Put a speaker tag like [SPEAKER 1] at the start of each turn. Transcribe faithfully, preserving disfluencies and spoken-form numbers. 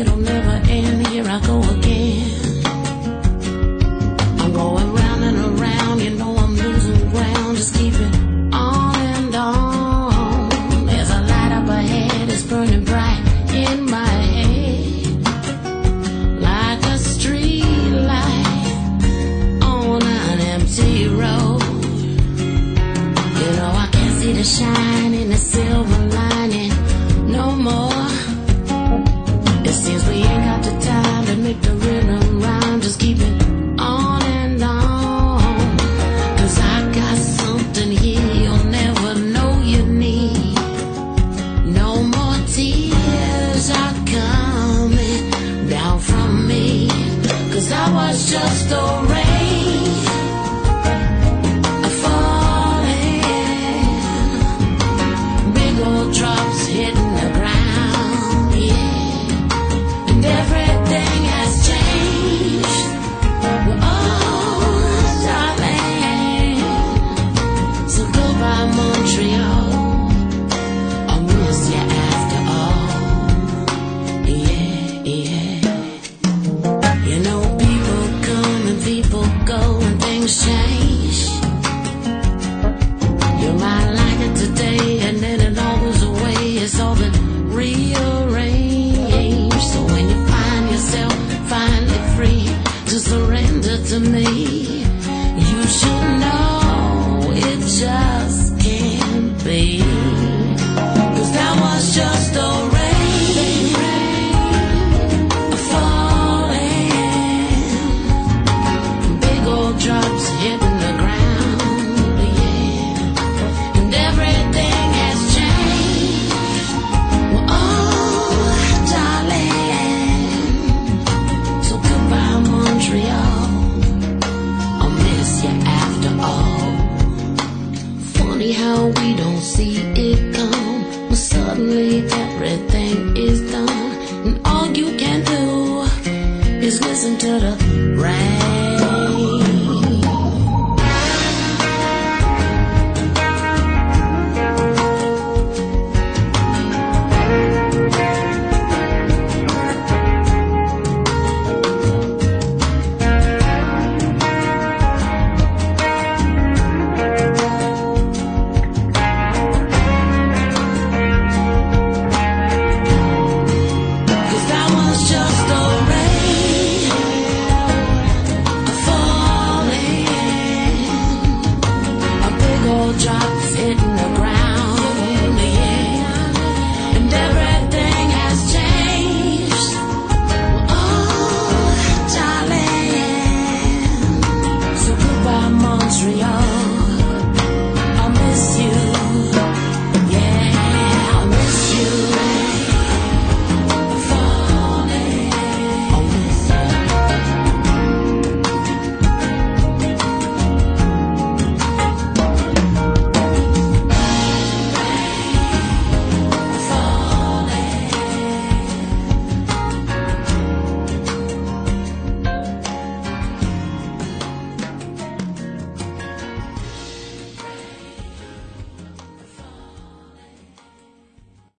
[SPEAKER 1] it'll never end. Here I go again. I'm going round and around, you know I'm losing ground. Just keep it on and on. There's a light up ahead, it's burning bright in my head, like a street light on an empty road. You know I can't see the shine in the silver lining no more. It seems we ain't got the time to make the rhythm rhyme. Just keep it on and on, 'cause I got something here you'll never know you need. No more tears are coming down from me, 'cause I was just a rain falling, big old drops hitting the ground, yeah. And everything has changed. Oh, darling, so goodbye Montreal, I'll miss you after all, yeah, yeah. You know people come and people go and things change. You might like it today and then it all goes away. It's all been rearranged. So when you find yourself finally free to surrender to me, you should know it just can't be. 'Cause that was just a rain falling, big old drops hitting the ground, yeah. And everything has changed. Well, oh, darling, so goodbye Montreal, I'll miss you after all. Funny how we don't see it come, but suddenly everything is done, and all you can do is listen to the rain.